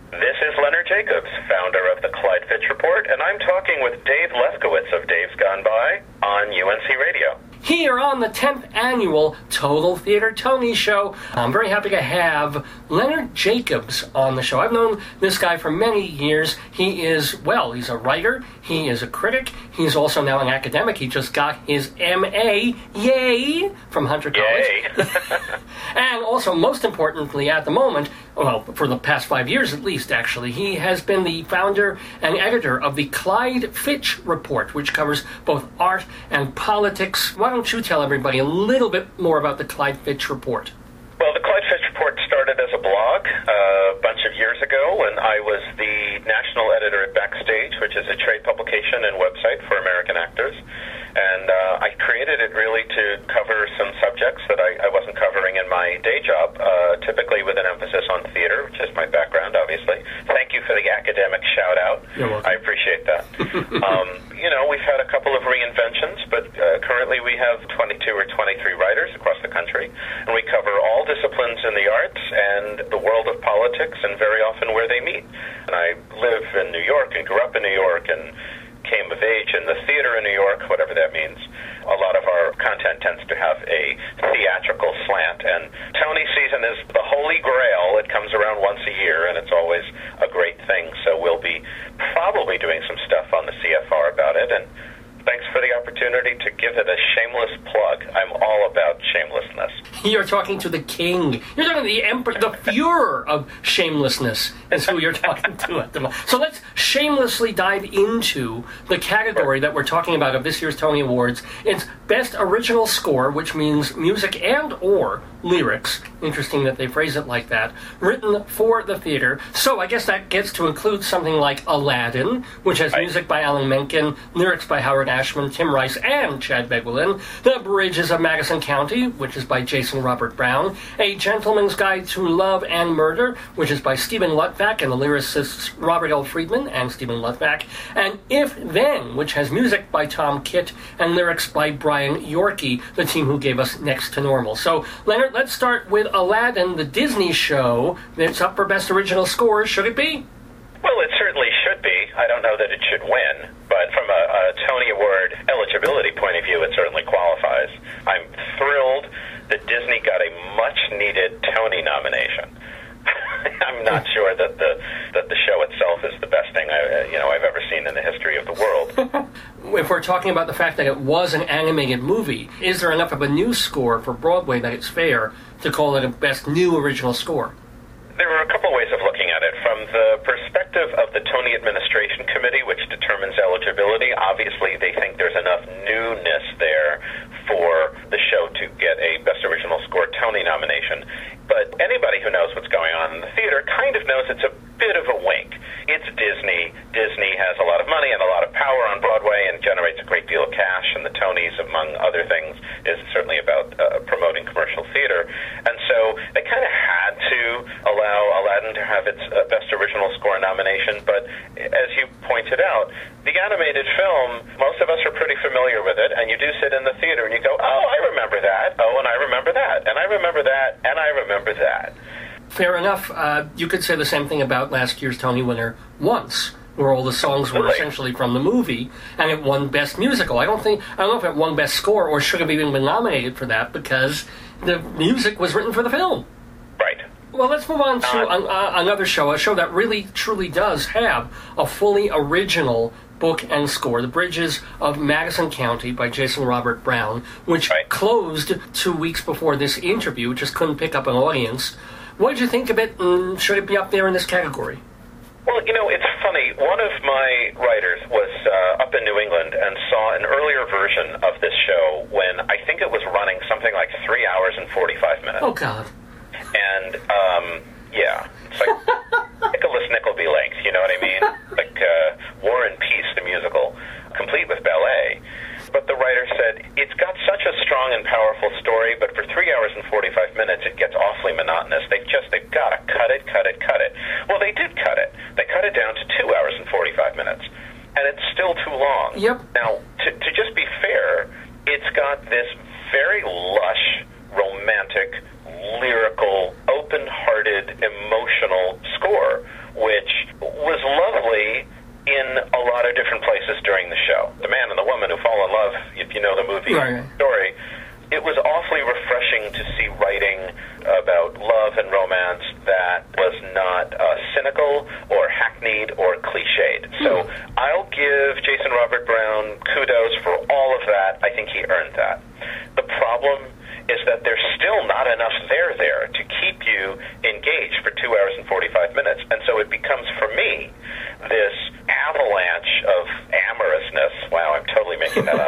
This is Leonard Jacobs, founder of the Clyde Fitch Report, and I'm talking with Dave Lefkowitz of Dave's Gone By on UNC Radio. Here on the 10th annual Total Theater Tony Show, I'm very happy to have Leonard Jacobs on the show. I've known this guy for many years. He is, well, he's a writer, he is a critic, he's also now an academic. He just got his M.A., yay, from Hunter College. And also, most importantly, at the moment, well, for the past 5 years at least, actually, he has been the founder and editor of the Clyde Fitch Report, which covers both art and politics. Why don't you tell everybody a little bit more about the Clyde Fitch Report? Well, the Clyde Fitch Report started as a blog a bunch of years ago when I was the national editor at Backstage, which is a trade publication and website for American actors. And I created it really to cover some subjects that I wasn't covering in my day job, typically with an emphasis on theater, which is my background, obviously. Thank you for the academic shout-out. You're welcome. I appreciate that. We've had a couple of reinventions, but currently we have 22 or 23 writers across the country, and we cover all disciplines in the arts and the world of politics, and very often where they meet. And I live in New York and grew up in New York and came of age in the theater in New York, whatever that means. A lot of our content tends to have a theatrical slant, and Tony season is the holy grail. It comes around once a year, and it's always a great thing, so we'll be probably doing some stuff on the CFR about it, and thanks for the opportunity to give it a shameless plug. I'm all about shamelessness. You're talking to the king. You're talking to the emperor, the Fuhrer of shamelessness is who you're talking to at the moment. So let's shamelessly dive into the category that we're talking about of this year's Tony Awards. It's Best Original Score, which means music and or lyrics. Interesting that they phrase it like that. Written for the theater. So I guess that gets to include something like Aladdin, which has music by Alan Menken, lyrics by Howard Ashman, Tim Rice, and Chad Begwilin. The Bridges of Madison County, which is by Jason Robert Brown. A Gentleman's Guide to Love and Murder, which is by Stephen Luttvack and the lyricists Robert L. Friedman and Stephen Luttvack. And If Then, which has music by Tom Kitt and lyrics by Brian Yorkie, the team who gave us Next to Normal. So, Leonard, let's start with Aladdin, the Disney show. It's up for Best Original Score. Should it be? Well, it certainly should be. I don't know that it should win, but from a Tony Award eligibility point of view, it certainly qualifies. I'm thrilled that Disney got a much-needed Tony nomination. I'm not sure that the show itself is the best thing I've ever seen in the history of the world. If we're talking about the fact that it was an animated movie, is there enough of a new score for Broadway that it's fair to call it a Best New Original Score? There are a couple ways of looking at it. From the perspective of the Tony Administration Committee, which determines eligibility, obviously they think there's enough newness there for the show to get a Best Original Score Tony nomination. But anybody who knows what's going on in the theater kind of knows it's a bit of a wink. It's Disney. Disney has a lot of money and a lot of power on Broadway and generates a great deal of cash, and the Tonys, among other things, is certainly about promoting commercial theater. And so they kind of had to allow Aladdin to have its Best Original Score nomination, but as you pointed out, the animated film, most of us are pretty familiar with it, and you do sit in the theater and you go, oh, I remember that, oh, and I remember that, and I remember that, and I remember that. Fair enough. You could say the same thing about last year's Tony winner, Once, where all the songs were essentially from the movie, and it won Best Musical. I don't know if it won Best Score or should have even been nominated for that because the music was written for the film. Right. Well, let's move on to another show, a show that really, truly does have a fully original book and score, The Bridges of Madison County by Jason Robert Brown, which closed 2 weeks before this interview, just couldn't pick up an audience. What did you think of it, and should it be up there in this category? Well, it's funny. One of my writers was up in New England and saw an earlier version of this show when I think it was running something like 3 hours and 45 minutes. Oh, God. And, it's like Nicholas Nickleby length, you know what I mean? Like War and Peace, the musical, complete with ballet. But the writer said, it's got such a strong and powerful story, but for 3 hours and 45 minutes, it gets awfully monotonous. They've got to cut it. Well, they did cut it. They cut it down to 2 hours and 45 minutes. And it's still too long. Yep. Now, to just be fair, it's got this very lush, romantic, lyrical, open-hearted, emotional score, which places during the show. The man and the woman who fall in love, if you know the movie story, it was awfully refreshing to see writing about love and romance that was not cynical or hackneyed or cliched. So I'll give Jason Robert Brown kudos for all of that. I think he earned that. The problem is that there's still not enough there to keep you engaged for 2 hours and 45 minutes. And so it becomes, for me, this avalanche of amorousness. Wow, I'm totally making that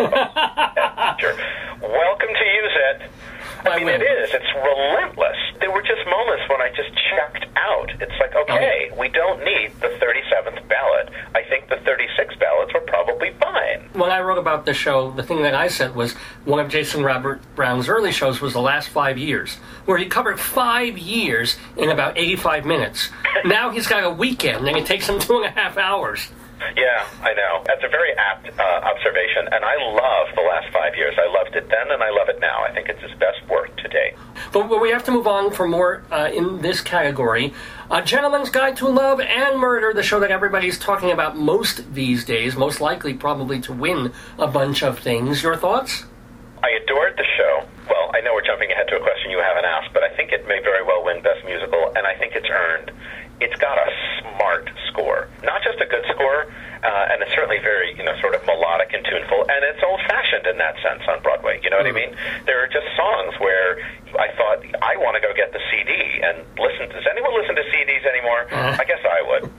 up. Welcome to use it. I mean, it is. It's relentless. There were just moments when I just checked out. It's like, okay, we don't need the 37th ballot. I think the 36 ballots were probably fine. When I wrote about the show, the thing that I said was one of Jason Robert Brown's early shows was The Last 5 Years, where he covered 5 years in about 85 minutes. Now he's got a weekend, and it takes him 2.5 hours. Yeah, I know. That's a very apt observation, and I love The Last 5 Years. I loved it then, and I love it now. I think it's his best work to date. But we have to move on for more in this category. A Gentleman's Guide to Love and Murder, the show that everybody's talking about most these days, most likely probably to win a bunch of things. Your thoughts? I adored the show. Well, I know we're jumping ahead to a question you haven't asked, but I think it may very well win Best Musical, and I think it's earned. It's got a smart score. Not just a good score, and it's certainly very, sort of melodic and tuneful, and it's old-fashioned in that sense on Broadway. You know what I mean? There are just songs where I thought, I want to go get the CD and listen. Does anyone listen to CDs anymore? I guess I would.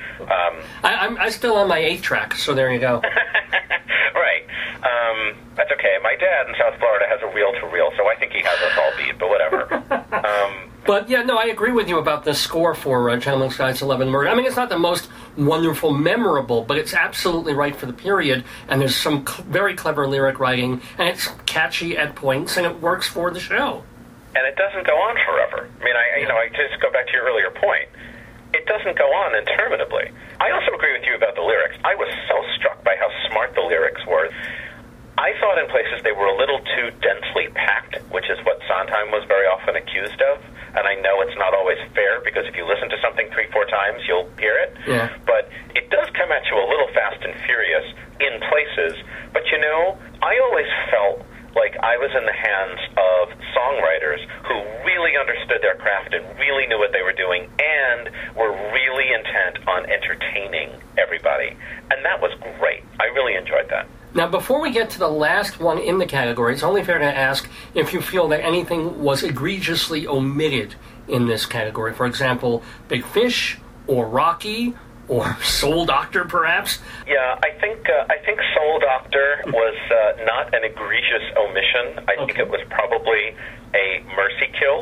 I'm still on my 8-track, so there you go. Right. That's okay. My dad in South Florida has a reel-to-reel, so I think he has us all beat, but whatever. But, yeah, no, I agree with you about the score for Gentleman's Guide to Love and Murder. I mean, it's not the most wonderful, memorable, but it's absolutely right for the period, and there's some very clever lyric writing, and it's catchy at points, and it works for the show. And it doesn't go on forever. I mean, I just go back to your earlier point. It doesn't go on interminably. I also agree with you about the lyrics. I was so struck by how smart the lyrics were. I thought in places they were a little too densely packed, which is what Sondheim was very often accused of. And I know it's not always fair, because if you listen to something 3-4 times, you'll hear it. Yeah. But it does come at you a little fast and furious in places. But, I always felt like I was in the hands of songwriters who really understood their craft and really knew what they were doing and were really intent on entertaining everybody. And that was great. I really enjoyed that. Now, before we get to the last one in the category, it's only fair to ask if you feel that anything was egregiously omitted in this category. For example, Big Fish or Rocky or Soul Doctor, perhaps? Yeah, I think Soul Doctor was not an egregious omission. I think it was probably a mercy kill.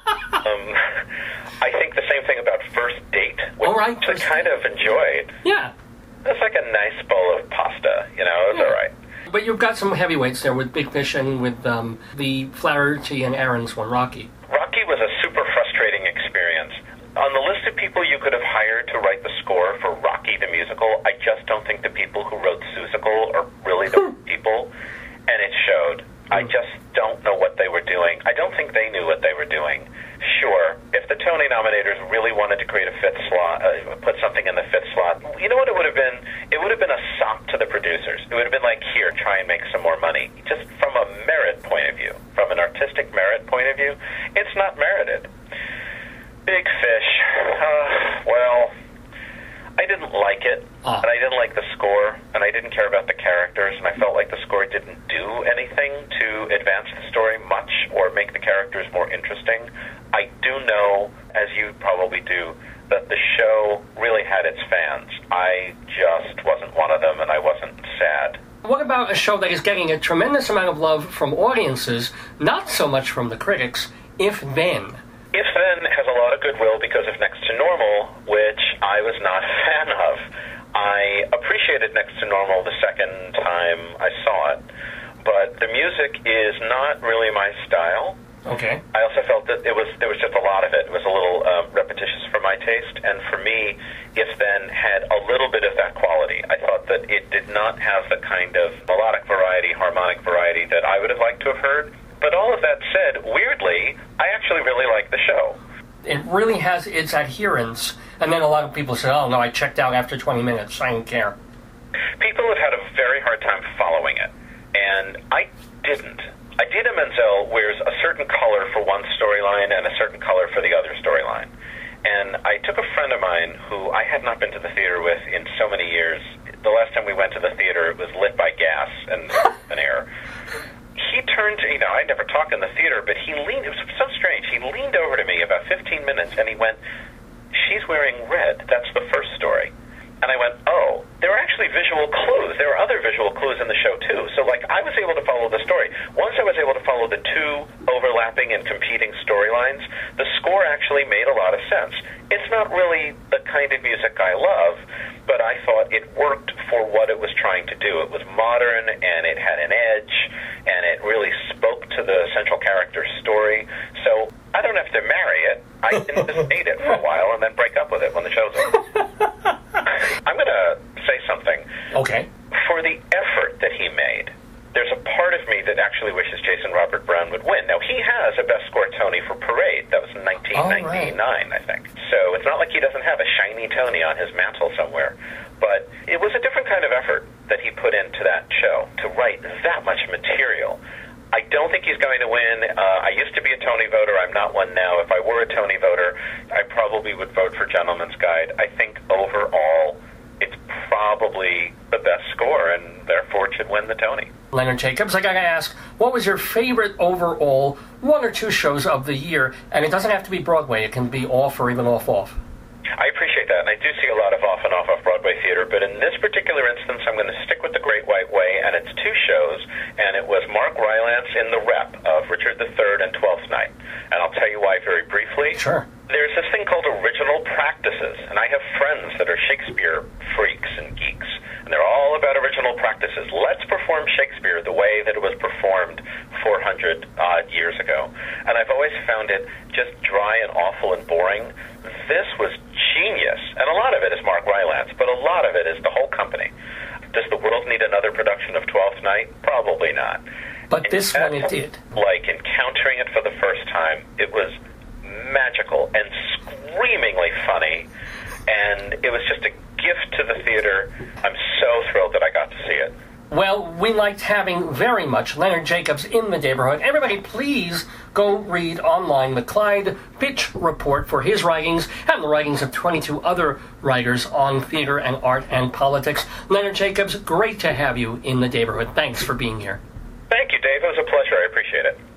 I think the same thing about First Date, which I kind of enjoyed. Yeah. It's like a nice bowl of pasta, it was all right. But you've got some heavyweights there with Big Fish and with the Flaherty and Aaron's one, Rocky. Rocky was a super frustrating experience. On the list of people you could have hired to write the score for Rocky the Musical, I just don't think the people who wrote Seussical are really the people, and it showed. I just don't know what they were doing. I don't think they knew what they were doing. Sure, if the Tony nominators really wanted to create a fifth slot, put something in the fifth slot, you know what it would have been? It would have been a sop to the producers. It would have been like, here, try and make some more money. Just from a merit point of view, from an artistic merit point of view, it's not merited. Big Fish, well, I didn't like it, and I didn't like the score, and I didn't care about the characters, and I felt like the score didn't do anything to advance the story much or make the characters more interesting. I do know, as you probably do, that the show really had its fans. I just wasn't one of them, and I wasn't sad. What about a show that is getting a tremendous amount of love from audiences, not so much from the critics, If Then? If Then has a lot of goodwill because of Next to Normal, which I was not a fan of. I appreciated Next to Normal the second time I saw it, but the music is not really my style. Okay. I also felt that there was just a lot of it. It was a little repetitious for my taste, and for me, If Then had a little bit of that quality. I thought that it did not have the kind of melodic variety, harmonic variety that I would have liked to have heard. But all of that said, weirdly, I actually really like the show. It really has its adherents, and then a lot of people say, oh, no, I checked out after 20 minutes. I don't care. People have had a very Idina Menzel wears a certain color for one storyline and a certain color for the other storyline. And I took a friend of mine who I had not been to the theater with in so many years. The last time we went to the theater, it was lit by gas and air. He turned to, I never talked in the theater, but he leaned, it was so strange, he leaned over to me about 15 minutes and he went, "She's wearing red, that's the first story." And I went, oh, there are actually visual clues. There are other visual clues in the show, too. So, I was able to follow the story. Once I was able to follow the two overlapping and competing storylines, the score actually made a lot of sense. It's not really the kind of music I love, but I thought it worked for what it was trying to do. It was modern, and it had an edge, and it really spoke to the central character's story. So, I don't have to marry it. I can just date it for a while and then break up with it when the show's over. I'm going to say something. Okay. For the effort that he made, there's a part of me that actually wishes Jason Robert Brown would win. Now, he has a Best Score Tony for Parade. That was in 1999, I think. So it's not like he doesn't have a shiny Tony on his mantle somewhere. But it was a different kind of effort that he put into that show to write that much material. I don't think he's going to win. I used to be a Tony voter. I'm not one now. If I were a Tony voter, I probably would vote for Gentleman's Guide. I think overall, it's probably the best score, and therefore it should win the Tony. Leonard Jacobs, I gotta ask, what was your favorite overall one or two shows of the year? And it doesn't have to be Broadway. It can be off or even off-off. I appreciate that, and I do see a lot of off and off-Broadway theater, but in this particular instance, I'm going to stick with The Great White Way, and it's two shows, and it was Mark Rylance in The Rep of Richard III and Twelfth Night. And I'll tell you why very briefly. Sure. There's this thing called original practices, and I have friends that are Shakespeare freaks and geeks, and they're all about original practices. Let's perform Shakespeare the way that it was performed 400-odd years ago. And I've always found it just dry and awful and boring. This was genius, and a lot of it is Mark Rylance, but a lot of it is the whole company. Does the world need another production of Twelfth Night? Probably not. But this one it did. Like encountering it for the first time, it was magical and screamingly funny, and it was just a gift to the theater. I'm so thrilled that I got to see it. Well, we liked having very much Leonard Jacobs in the neighborhood. Everybody, please go read online the Clyde Pitch Report for his writings and the writings of 22 other writers on theater and art and politics. Leonard Jacobs, great to have you in the neighborhood. Thanks for being here. Thank you, Dave. It was a pleasure. I appreciate it.